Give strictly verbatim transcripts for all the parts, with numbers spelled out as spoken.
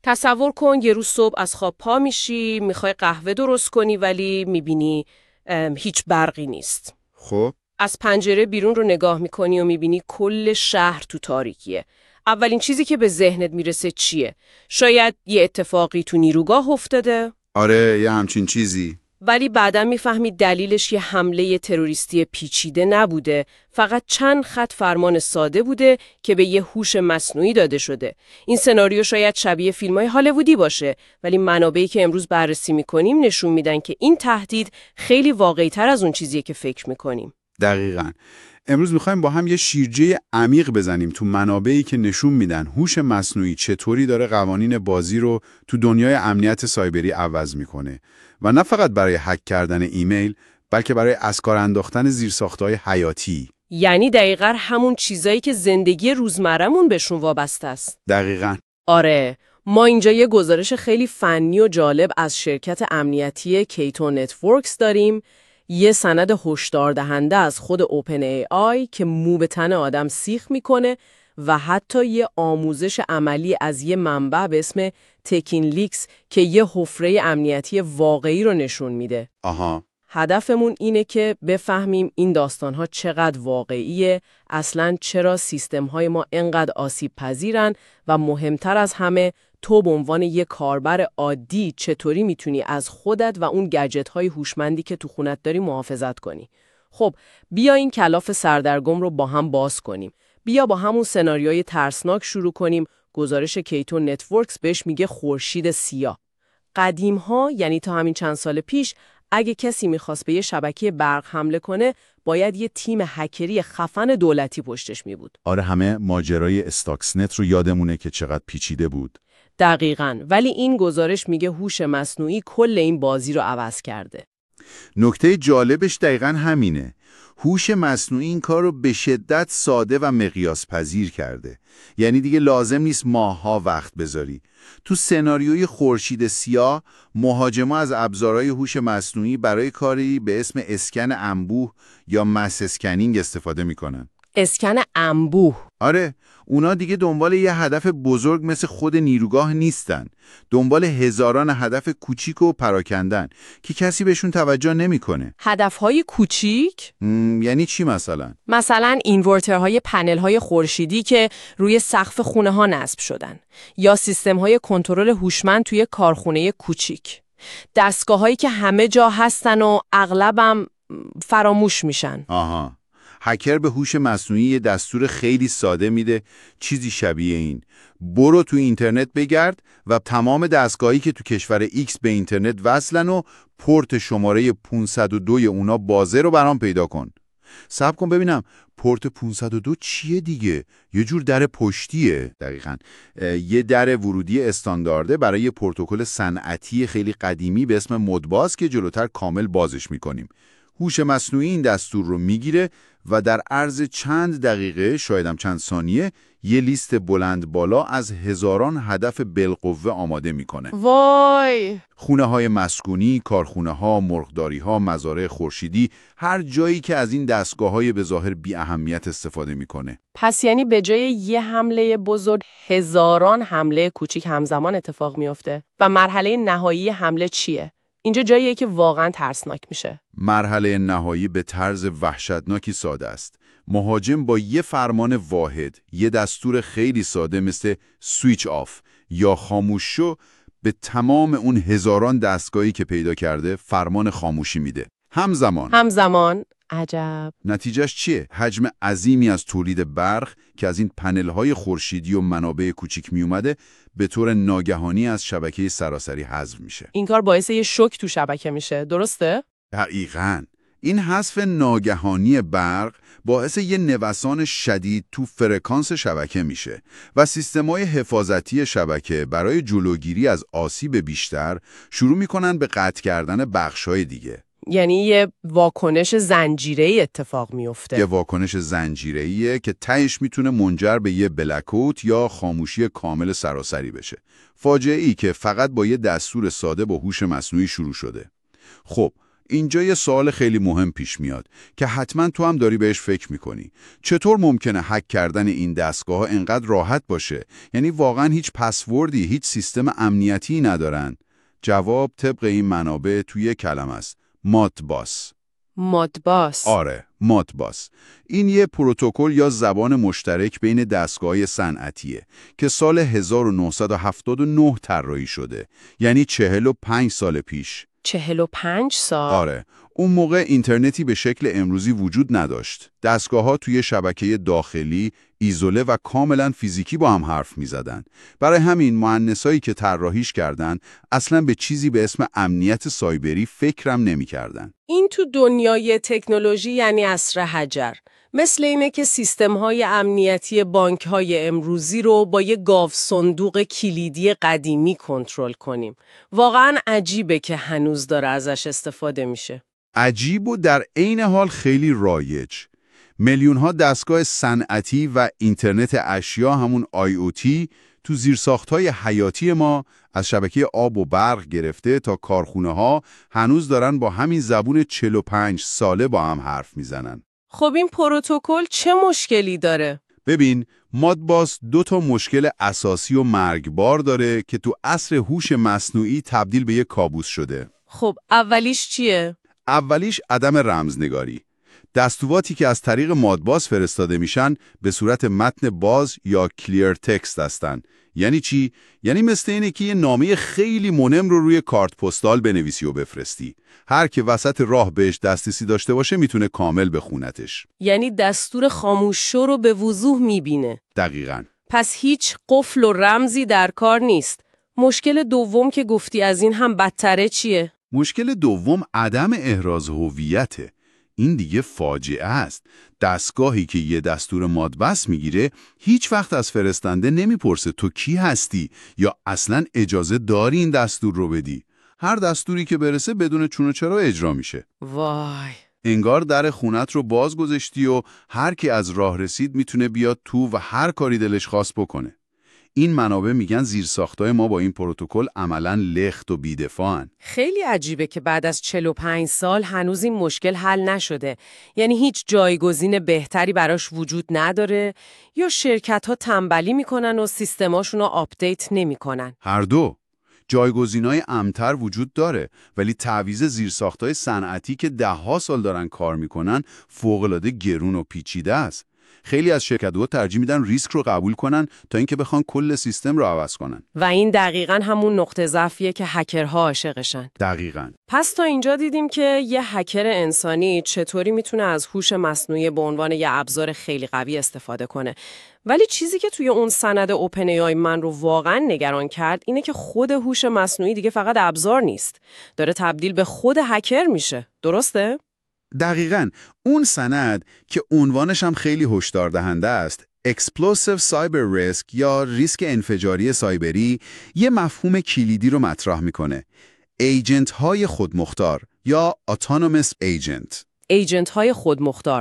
تصور کن یه روز صبح از خواب پا میشی، میخوای قهوه درست کنی ولی میبینی هیچ برقی نیست. خب از پنجره بیرون رو نگاه میکنی و میبینی کل شهر تو تاریکیه. اولین چیزی که به ذهنت میرسه چیه؟ شاید یه اتفاقی تو نیروگاه افتاده؟ آره، یه همچین چیزی. ولی بعداً میفهمی دلیلش یه حمله تروریستی پیچیده نبوده، فقط چند خط فرمان ساده بوده که به یه هوش مصنوعی داده شده. این سناریو شاید شبیه فیلم‌های هالیوودی باشه، ولی منابعی که امروز بررسی می‌کنیم نشون میدن که این تهدید خیلی واقعی‌تر از اون چیزیه که فکر می‌کنیم. دقیقاً. امروز می‌خوایم با هم یه شیرجه عمیق بزنیم تو منابعی که نشون میدن هوش مصنوعی چطوری داره قوانین بازی رو تو دنیای امنیت سایبری عوض می‌کنه. و نه فقط برای هک کردن ایمیل، بلکه برای از کار انداختن زیرساخت‌های حیاتی. یعنی دقیقاً همون چیزایی که زندگی روزمره‌مون بهشون وابسته است. دقیقاً. آره، ما اینجا یه گزارش خیلی فنی و جالب از شرکت امنیتی کیتو نتورکس داریم، یه سند هشدار دهنده از خود اوپن ای آی که مو به تن آدم سیخ میکنه و حتی یه آموزش عملی از یه منبع به اسم تکین لیکس که یه حفره امنیتی واقعی رو نشون میده. آها. هدفمون اینه که بفهمیم این داستان‌ها چقدر واقعیه، اصلاً چرا سیستم‌های ما انقدر آسیب پذیرن و مهمتر از همه تو به عنوان یه کاربر عادی چطوری میتونی از خودت و اون گجت‌های هوشمندی که تو خونت داری محافظت کنی. خب بیا این کلاف سردرگم رو با هم باز کنیم. بیا با همون سناریوی ترسناک شروع کنیم. گزارش کیتو نتورکس بهش میگه خورشید سیاه. قدیم‌ها، یعنی تا همین چند سال پیش، اگه کسی میخواست به یه شبکه برق حمله کنه، باید یه تیم هکری خفن دولتی پشتش می بود. آره، همه ماجرای استاکسنت رو یادمونه که چقدر پیچیده بود. دقیقاً، ولی این گزارش میگه هوش مصنوعی کل این بازی رو عوض کرده. نکته جالبش دقیقاً همینه. هوش مصنوعی این کار رو به شدت ساده و مقیاس پذیر کرده. یعنی دیگه لازم نیست ماه‌ها وقت بذاری. تو سناریوی خورشید سیاه، مهاجما از ابزارهای هوش مصنوعی برای کاری به اسم اسکن انبوه یا مس اسکنینگ استفاده میکنن. اسکن انبوه؟ آره، اونا دیگه دنبال یه هدف بزرگ مثل خود نیروگاه نیستن. دنبال هزاران هدف کوچیک و پراکندن که کسی بهشون توجه نمیکنه. هدفهای کوچیک؟ یعنی چی مثلا؟ مثلا اینورترهای پنل‌های خورشیدی که روی سقف خونه ها نصب شدن، یا سیستم‌های کنترل هوشمند توی کارخونه کوچیک. دستگاه‌هایی که همه جا هستن و اغلبم فراموش میشن. آها. هکر به هوش مصنوعی یه دستور خیلی ساده میده، چیزی شبیه این: برو تو اینترنت بگرد و تمام دستگاهی که تو کشور ایکس به اینترنت وصلن و پورت شماره پانصد و دو اونا بازه رو برام پیدا کن. صبر کن ببینم، پورت پانصد و دو چیه دیگه؟ یه جور در پشتیه. دقیقاً یه در ورودی استاندارده برای یه پروتکل صنعتی خیلی قدیمی به اسم مودباز که جلوتر کامل بازش میکنیم. هوش مصنوعی این دستور رو میگیره و در عرض چند دقیقه، شایدم چند ثانیه، یه لیست بلند بالا از هزاران هدف بالقوه آماده میکنه. وای! خونه های مسکونی، کارخونه ها، مرغداری ها، مزارع خورشیدی، هر جایی که از این دستگاه های به ظاهر بی اهمیت استفاده میکنه. پس یعنی به جای یه حمله بزرگ، هزاران حمله کوچیک همزمان اتفاق میفته. و مرحله نهایی حمله چیه؟ اینجا جاییه که واقعا ترسناک میشه. مرحله نهایی به طرز وحشتناکی ساده است. مهاجم با یه فرمان واحد، یه دستور خیلی ساده مثل سویچ آف یا خاموش شو، به تمام اون هزاران دستگاهی که پیدا کرده فرمان خاموشی میده. همزمان. همزمان؟ عجب. نتیجهش چیه؟ حجم عظیمی از تولید برق که از این پنل‌های خورشیدی و منابع کوچیک می اومده به طور ناگهانی از شبکه سراسری حذف میشه. این کار باعث یه شوک تو شبکه میشه، درسته؟ دقیقاً. این حذف ناگهانی برق باعث یه نوسان شدید تو فرکانس شبکه میشه و سیستم‌های حفاظتی شبکه برای جلوگیری از آسیب بیشتر شروع میکنن به قطع کردن بخش‌های دیگه. یعنی یه واکنش زنجیره‌ای اتفاق میفته. یه واکنش زنجیره‌ایه که تهش میتونه منجر به یه بلک‌اوت یا خاموشی کامل سراسری بشه. فاجعه‌ای که فقط با یه دستور ساده با هوش مصنوعی شروع شده. خب اینجا یه سوال خیلی مهم پیش میاد که حتما تو هم داری بهش فکر میکنی. چطور ممکنه هک کردن این دستگاه ها انقدر راحت باشه؟ یعنی واقعا هیچ پسوردی، هیچ سیستم امنیتی ندارن؟ جواب طبق این منابع توی کلمه است: مودباس. مودباس؟ آره، مودباس. این یه پروتکل یا زبان مشترک بین دستگاه‌های صنعتیه که سال هزار و نهصد و هفتاد و نه طراحی شده، یعنی چهل و پنج سال پیش. چهل و پنج سال؟ آره، اون موقع اینترنتی به شکل امروزی وجود نداشت. دستگاه‌ها توی شبکه داخلی، ایزوله و کاملا فیزیکی با هم حرف می‌زدن. برای همین مهندسایی که طراحیش کردن اصلاً به چیزی به اسم امنیت سایبری فکرم نمی‌کردن. این تو دنیای تکنولوژی یعنی عصر حجر. مثل اینه که سیستم‌های امنیتی بانک‌های امروزی رو با یه گاو صندوق کلیدی قدیمی کنترل کنیم. واقعاً عجیبه که هنوز داره ازش استفاده میشه. عجیب و در عین حال خیلی رایج. میلیون‌ها دستگاه صنعتی و اینترنت اشیا، همون آی او تی، تو زیرساخت‌های حیاتی ما از شبکه آب و برق گرفته تا کارخونه‌ها هنوز دارن با همین زبون چهل و پنج ساله با هم حرف میزنن. خب این پروتکل چه مشکلی داره؟ ببین، مودباس دو تا مشکل اساسی و مرگبار داره که تو عصر هوش مصنوعی تبدیل به یک کابوس شده. خب اولیش چیه؟ اولیش عدم رمزنگاری. دستوراتی که از طریق مودباس فرستاده میشن به صورت متن باز یا کلیر تکست هستن. یعنی چی؟ یعنی مثل اینه که یه نامه خیلی مهم رو روی کارت پستال بنویسی و بفرستی. هر که وسط راه بهش دسترسی داشته باشه میتونه کامل بخونتش. یعنی دستور خاموش شو رو به وضوح میبینه. دقیقاً. پس هیچ قفل و رمزی در کار نیست. مشکل دوم که گفتی از این هم بدتره چیه؟ مشکل دوم عدم احراز هویته. این دیگه فاجعه است. دستگاهی که یه دستور مودباس میگیره هیچ وقت از فرستنده نمیپرسه تو کی هستی یا اصلاً اجازه داری این دستور رو بدی. هر دستوری که برسه بدون چون و چرا اجرا میشه. وای. انگار در خونت رو باز گذاشتی و هر کی از راه رسید میتونه بیاد تو و هر کاری دلش خواست بکنه. این منابع میگن زیرساختای ما با این پروتکل عملاً لخت و بی‌دفاعن. خیلی عجیبه که بعد از چهل و پنج سال هنوز این مشکل حل نشده. یعنی هیچ جایگزین بهتری براش وجود نداره یا شرکت‌ها تنبلی میکنن و سیستماشون رو آپدیت نمیکنن؟ هر دو. جایگزینای امن‌تر وجود داره، ولی تعویض زیرساختای صنعتی که ده‌ها سال دارن کار میکنن فوق‌العاده گرون و پیچیده است. خیلی از شرکت‌ها ترجیح میدن ریسک رو قبول کنن تا اینکه بخوان کل سیستم رو عوض کنن. و این دقیقاً همون نقطه ضعفیه که هکرها عاشقشن. دقیقاً. پس تا اینجا دیدیم که یه هکر انسانی چطوری میتونه از هوش مصنوعی به عنوان یه ابزار خیلی قوی استفاده کنه. ولی چیزی که توی اون سند اوپن ای آی من رو واقعاً نگران کرد اینه که خود هوش مصنوعی دیگه فقط ابزار نیست. داره تبدیل به خود هکر میشه. درسته؟ دقیقاً. اون سند که عنوانش هم خیلی هشدار دهنده است، Explosive Cyber Risk یا ریسک انفجاری سایبری، یه مفهوم کلیدی رو مطرح میکنه: ایجنت های خودمختار یا Autonomous Agent. ایجنت های خودمختار.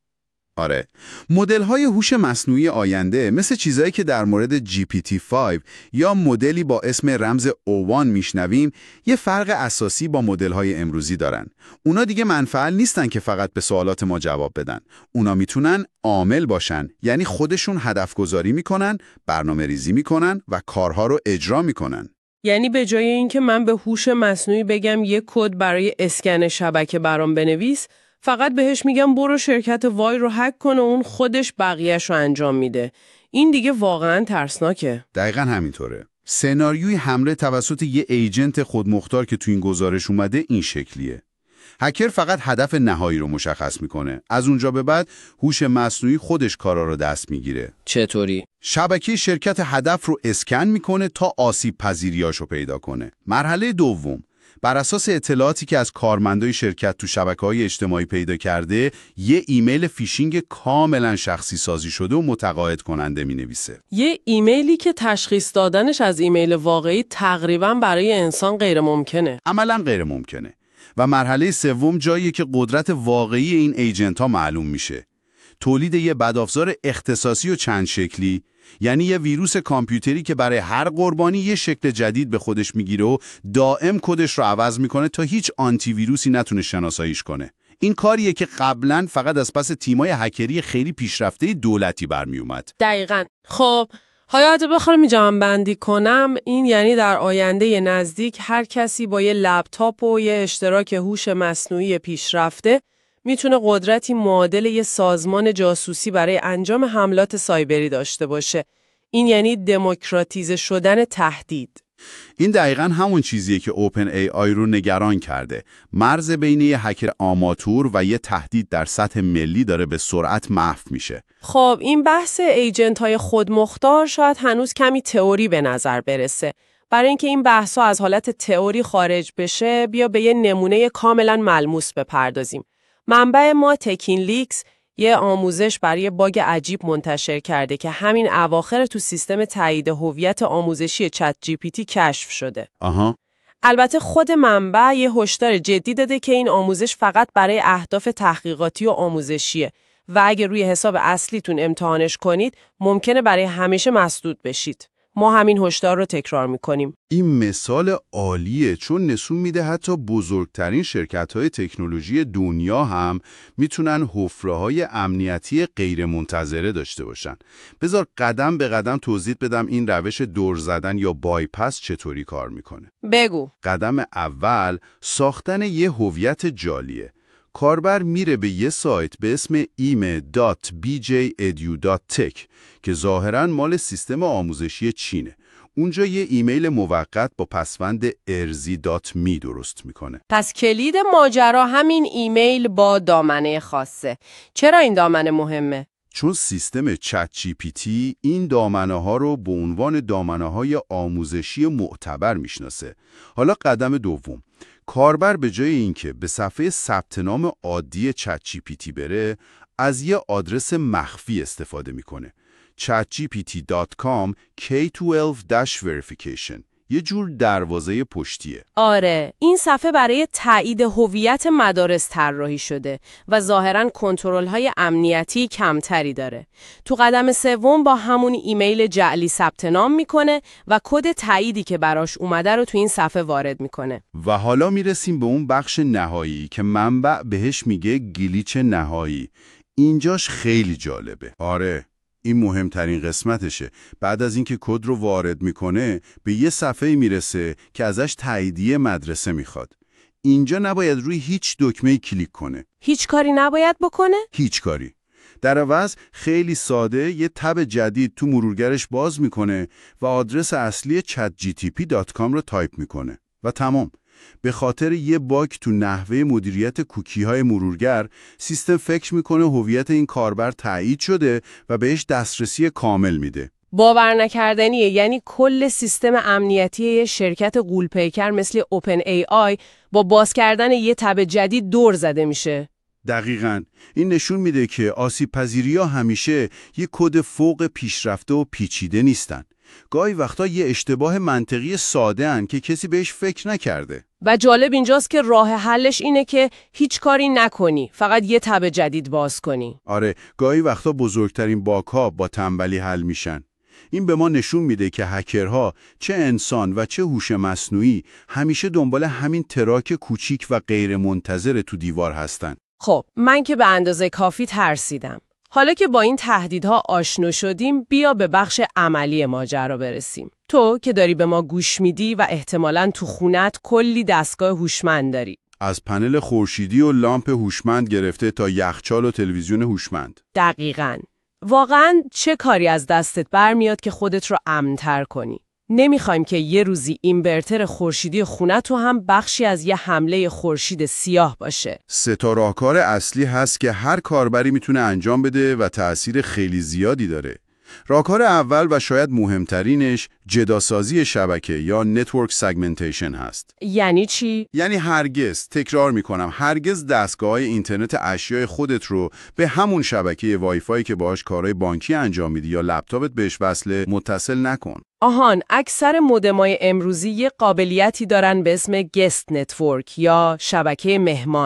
آره، مدل‌های هوش مصنوعی آینده مثل چیزایی که در مورد جی پی تی پنج یا مدلی با اسم رمز او یک میشنویم، یه فرق اساسی با مدل‌های امروزی دارن. اونا دیگه منفعل نیستن که فقط به سوالات ما جواب بدن. اونا میتونن عامل باشن، یعنی خودشون هدف گذاری میکنن، برنامه ریزی میکنن و کارها رو اجرا میکنن. یعنی به جای اینکه من به هوش مصنوعی بگم یک کد برای اسکن شبکه برام بنویس، فقط بهش میگم برو شرکت وای رو هک کن و اون خودش بقیه‌شو انجام میده. این دیگه واقعاً ترسناکه. دقیقاً همینطوره. سناریوی حمله توسط یه ایجنت خودمختار که تو این گزارش اومده این شکلیه. هکر فقط هدف نهایی رو مشخص میکنه. از اونجا به بعد هوش مصنوعی خودش کارا رو دست میگیره. چطوری؟ شبکه شرکت هدف رو اسکن میکنه تا آسیب پذیریاشو پیدا کنه. مرحله دوم، بر اساس اطلاعاتی که از کارمندای شرکت تو شبکه‌های اجتماعی پیدا کرده، یه ایمیل فیشینگ کاملا شخصی سازی شده و متقاعد کننده می‌نویسه. یه ایمیلی که تشخیص دادنش از ایمیل واقعی تقریباً برای انسان غیر ممکنه. عملاً غیر ممکنه. و مرحله سوم جاییه که قدرت واقعی این ایجنت‌ها معلوم میشه. تولید یه بدافزار اختصاصی و چند شکلی، یعنی یه ویروس کامپیوتری که برای هر قربانی یه شکل جدید به خودش میگیره و دائم کدش رو عوض میکنه تا هیچ آنتی ویروسی نتونه شناساییش کنه. این کاریه که قبلاً فقط از پس تیمای هکری خیلی پیشرفته دولتی برمی اومد. دقیقاً. خب حالا اگه بخوام جمع بندی کنم، این یعنی در آینده نزدیک هر کسی با یه لپتاپ و یه اشتراک هوش مصنوعی پیشرفته میتونه قدرتی معادل یه سازمان جاسوسی برای انجام حملات سایبری داشته باشه. این یعنی دموکراتیزه شدن تهدید. این دقیقاً همون چیزیه که اوپن ای آی رو نگران کرده. مرز بین یه هکر آماتور و یه تهدید در سطح ملی داره به سرعت محو میشه. خب این بحث ایجنت های خودمختار شاید هنوز کمی تئوری به نظر برسه. برای اینکه این بحثا از حالت تئوری خارج بشه، بیا به یه نمونه کاملا ملموس بپردازیم. منبع ما تکین لیکس یه آموزش برای باگ عجیب منتشر کرده که همین اواخر تو سیستم تایید هویت آموزشی چت جی پی تی کشف شده. آها. البته خود منبع یه هشدار جدی داده که این آموزش فقط برای اهداف تحقیقاتی و آموزشیه و اگه روی حساب اصلیتون امتحانش کنید ممکنه برای همیشه مسدود بشید. ما همین هشدار رو تکرار میکنیم. این مثال عالیه، چون نشون میده حتی بزرگترین شرکت‌های تکنولوژی دنیا هم میتونن حفره‌های امنیتی غیرمنتظره داشته باشن. بذار قدم به قدم توضیح بدم این روش دور زدن یا بایپس چطوری کار میکنه. بگو. قدم اول ساختن یه هویت جالیه. کاربر میره به یه سایت به اسم ای ام ای دات بی جی ادیو دات تک که ظاهراً مال سیستم آموزشی چینه. اونجا یه ایمیل موقت با پسوند ارزی دات می درست میکنه. پس کلید ماجرا همین ایمیل با دامنه خاصه. چرا این دامنه مهمه؟ چون سیستم چت جی پی تی این دامنه ها رو به عنوان دامنه های آموزشی معتبر میشناسه. حالا قدم دوم، کاربر به جای اینکه به صفحه ثبت نام عادی چت جی پی تی بره، از یه آدرس مخفی استفاده میکنه. چت جی پی تی دات کام کی دوازده verification، یه جور دروازه پشتیه. آره، این صفحه برای تایید هویت مدارس طراحی شده و ظاهراً کنترل‌های امنیتی کمتری داره. تو قدم سوم با همون ایمیل جعلی ثبت نام میکنه و کد تاییدی که براش اومده رو تو این صفحه وارد میکنه. و حالا میرسیم به اون بخش نهایی که منبع بهش میگه گلیچ نهایی. اینجاش خیلی جالبه. آره، این مهمترین قسمتشه. بعد از اینکه کد رو وارد میکنه به یه صفحه میرسه که ازش تاییدیه مدرسه میخواد. اینجا نباید روی هیچ دکمه‌ای کلیک کنه. هیچ کاری نباید بکنه؟ هیچ کاری. در عوض خیلی ساده یه تب جدید تو مرورگرش باز میکنه و آدرس اصلی چت جی تی پی دات کام رو تایپ میکنه و تمام. به خاطر یه باگ تو نحوه مدیریت کوکی‌های مرورگر، سیستم فکر میکنه هویت این کاربر تایید شده و بهش دسترسی کامل میده. باور نکردنیه، یعنی کل سیستم امنیتی یه شرکت غول‌پیکر مثل اوپن ای آی با باز کردن یه تب جدید دور زده میشه. دقیقاً. این نشون میده که آسیب پذیری‌ها همیشه یه کد فوق پیشرفته و پیچیده نیستن. گاهی وقتا یه اشتباه منطقی ساده هن که کسی بهش فکر نکرده. و جالب اینجاست که راه حلش اینه که هیچ کاری نکنی، فقط یه تب جدید باز کنی. آره، گاهی وقتا بزرگترین باگ‌ها با تنبلی حل میشن. این به ما نشون میده که هکرها چه انسان و چه هوش مصنوعی همیشه دنبال همین تراک کوچیک و غیر منتظر تو دیوار هستن. خب، من که به اندازه کافی ترسیدم. حالا که با این تهدیدها آشنا شدیم، بیا به بخش عملی ماجرا برسیم. تو که داری به ما گوش میدی و احتمالاً تو خونت کلی دستگاه هوشمند داری. از پنل خورشیدی و لامپ هوشمند گرفته تا یخچال و تلویزیون هوشمند. دقیقاً. واقعاً چه کاری از دستت برمیاد که خودت رو امن‌تر کنی؟ نمیخوایم که یه روزی اینورتر خورشیدی خونه تو هم بخشی از یه حمله خورشید سیاه باشه. سه تا راهکار اصلی هست که هر کاربری میتونه انجام بده و تأثیر خیلی زیادی داره. راهکار اول و شاید مهمترینش جداسازی شبکه یا نتورک سگمنتیشن هست. یعنی چی؟ یعنی هرگز، تکرار میکنم، هرگز دستگاه‌های اینترنت اشیای خودت رو به همون شبکه وای فای که باهاش کارهای بانکی انجام میدی یا لپتاپت بهش وصله متصل نکن. آهان، اکثر مودم‌های امروزی یه قابلیتی دارن به اسم گست نتورک یا شبکه مهمان.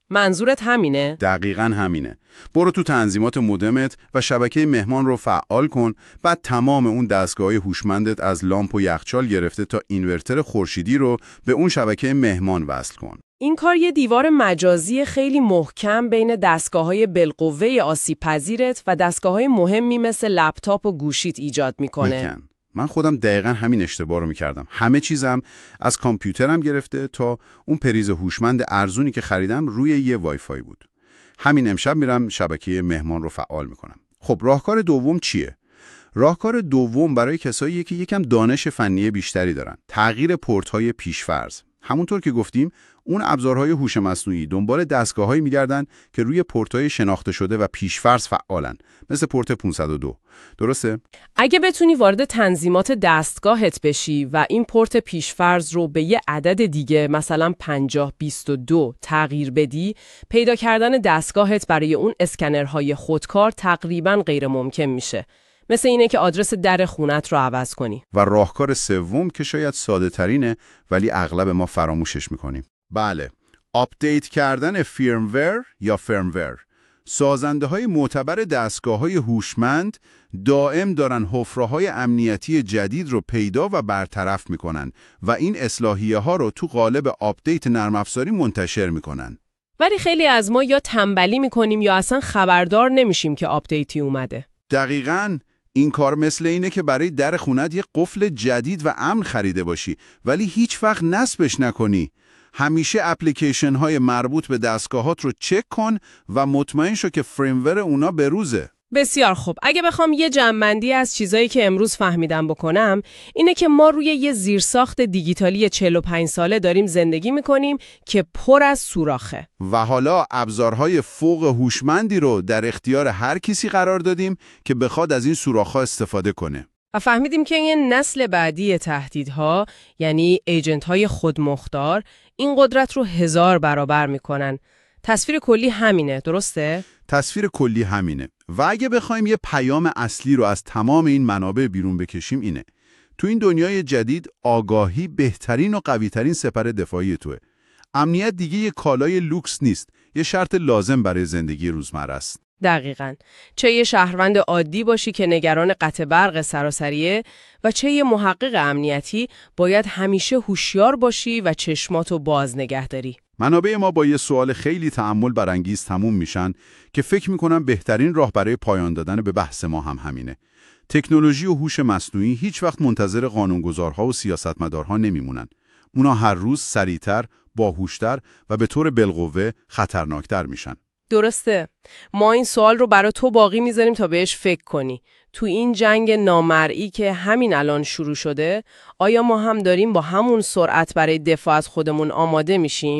منظورت همینه؟ دقیقاً همینه. برو تو تنظیمات مودمت و شبکه مهمان رو فعال کن، بعد تمام اون دستگاه‌های هوشمندت از لامپ و یخچال گرفته تا اینورتر خورشیدی رو به اون شبکه مهمان وصل کن. این کار یه دیوار مجازی خیلی محکم بین دستگاه‌های بالقوه آسیب‌پذیرت و دستگاه‌های مهمی مثل لپتاپ و گوشیت ایجاد میکنه. میکن. من خودم دقیقاً همین اشتباه رو میکردم. همه چیزم از کامپیوترم گرفته تا اون پریز هوشمند ارزونی که خریدم روی یه وای فای بود. همین امشب میرم شبکه مهمان رو فعال میکنم. خب راهکار دوم چیه؟ راهکار دوم برای کساییه که یکم دانش فنی بیشتری دارن. تغییر پورت‌های پیش‌فرض. همونطور که گفتیم اون ابزارهای هوش مصنوعی دنبال دستگاه‌هایی می‌گردن که روی پورت‌های شناخته شده و پیش‌فرض فعالن، مثل پورت پانصد و دو. درسته؟ اگه بتونی وارد تنظیمات دستگاهت بشی و این پورت پیش‌فرض رو به یه عدد دیگه مثلا پنجاه بیست و دو تغییر بدی، پیدا کردن دستگاهت برای اون اسکنرهای خودکار تقریباً غیر ممکن میشه. مثل اینه که آدرس در خونت رو عوض کنی. و راهکار سوم که شاید ساده ترینه ولی اغلب ما فراموشش میکنیم. بله، آپدیت کردن فیرمور یا فرمور. سازنده های معتبر دستگاه های هوشمند دائم دارن حفره‌های امنیتی جدید رو پیدا و برطرف میکنن و این اصلاحیه ها رو تو قالب آپدیت نرم افزاری منتشر میکنن. ولی خیلی از ما یا تنبلی میکنیم یا اصلا خبردار نمیشیم که آپدیتی اومده. دقیقاً. این کار مثل اینه که برای در خونت یه قفل جدید و امن خریده باشی ولی هیچ وقت نصبش نکنی. همیشه اپلیکیشن های مربوط به دستگاهات رو چک کن و مطمئن شو که فریمور اونا بروزه. بسیار خوب. اگه بخوام یه جمع‌بندی از چیزایی که امروز فهمیدم بکنم، اینه که ما روی یه زیرساخت دیجیتالی چهل و پنج ساله داریم زندگی میکنیم که پر از سوراخه. و حالا ابزارهای فوق هوشمندی رو در اختیار هر کسی قرار دادیم که بخواد از این سوراخ‌ها استفاده کنه. و فهمیدیم که این نسل بعدی تهدیدها، یعنی ایجنت‌های خودمختار، این قدرت رو هزار برابر میکنن. تصویر کلی همینه، درسته؟ تصویر کلی همینه. و اگه بخوایم یه پیام اصلی رو از تمام این منابع بیرون بکشیم اینه: تو این دنیای جدید آگاهی بهترین و قوی‌ترین سپر دفاعی توه. امنیت دیگه یه کالای لوکس نیست، یه شرط لازم برای زندگی روزمره است. دقیقاً. چه یه شهروند عادی باشی که نگران قطع برق سراسریه و چه یه محقق امنیتی، باید همیشه هوشیار باشی و چشماتو باز نگه داری. منابع ما با یه سوال خیلی تأمل برانگیز تموم میشن که فکر میکنم بهترین راه برای پایان دادن به بحث ما هم همینه. تکنولوژی و هوش مصنوعی هیچ وقت منتظر قانونگذارها و سیاستمدارها نمیمونن. اونا هر روز سریعتر، باهوشتر و به طور بالقوه خطرناکتر میشن. درسته. ما این سوال رو برای تو باقی میذاریم تا بهش فکر کنی. تو این جنگ نامرئی که همین الان شروع شده، آیا ما هم داریم با همون سرعت برای دفاع از خودمون آماده میشیم؟